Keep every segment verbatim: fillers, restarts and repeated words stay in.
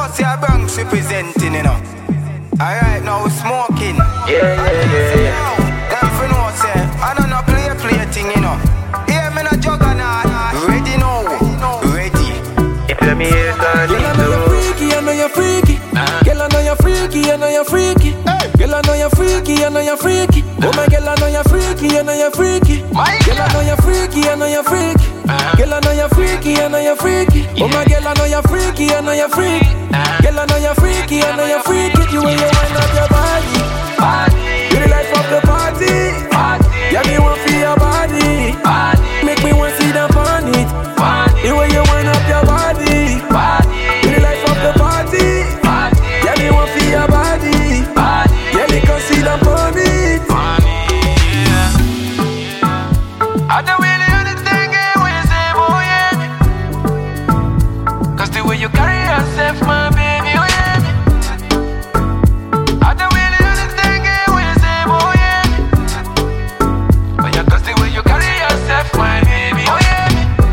know see a Bronx representing, you know. Alright, now we smoking. Yeah, yeah, yeah, yeah. Them for know say, I don't know play play thing, you know. Hear me no juggernaut. Ready now, ready. If let me hear that, Girl, I know you're freaky, I know you're freaky. Girl, I know you're freaky, I know you're freaky. Girl, I know you're freaky, I know you're freaky. Oh my girl, I know you're freaky, I know you're freaky. Girl, I know you're freaky, I know you're freaky. Girl, I know you're freaky, I know you're freaky. Oh my girl, I know you're freaky, I know you're freaky. Girl, I know you're freaky, I know you're freaky. You when you wind up your body, you the life of the party. Yeah, me want feel your body. Make me want see the on it. The way you wind up your body, you the life of the party. Yeah, me want feel your body. Yeah, me can see the on it. I don't really understand it when you say, boy, yeah. Cause the way you carry yourself, my baby, oh yeah. I don't really understand it when you say, boy, yeah. But yeah, cause the way you carry yourself, my baby, oh yeah.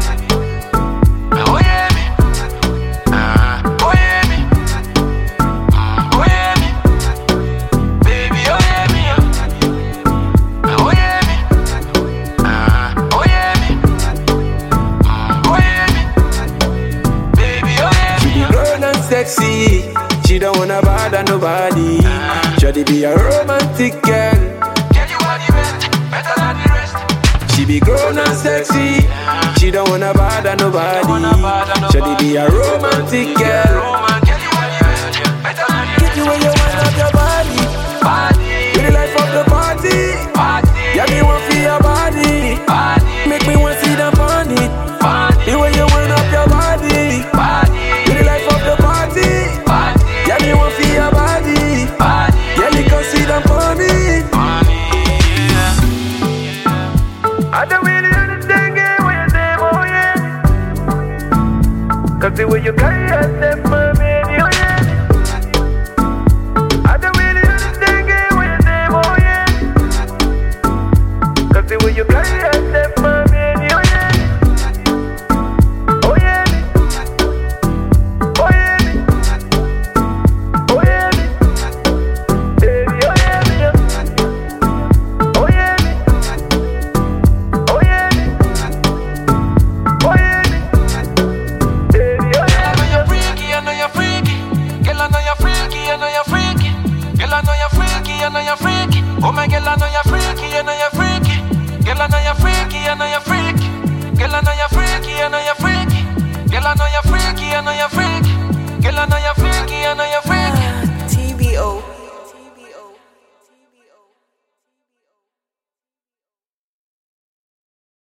Oh yeah, me. Uh, oh yeah, me. Oh yeah, me. Baby, oh yeah, me. Oh yeah, me. Uh, oh yeah, me. Oh yeah, me. Baby, oh yeah, She be grown and sexy. She don't wanna bother nobody. Shawty be a romantic girl. Girl, you are the best, better than the rest. She be grown and sexy. She don't wanna bother nobody. Shawty be a romantic girl. Girl, you are the best, better than the Get you when you wind up your body. rest. You the life of the party. Yeah, me want feel your body. Make me want see them on it. The way you wind up your body. You the life of the party. Yeah, me want feel your body. Yeah, me can see them on it. I don't really understand it when you say, oh yeah. Cause the way you carry yourself, man.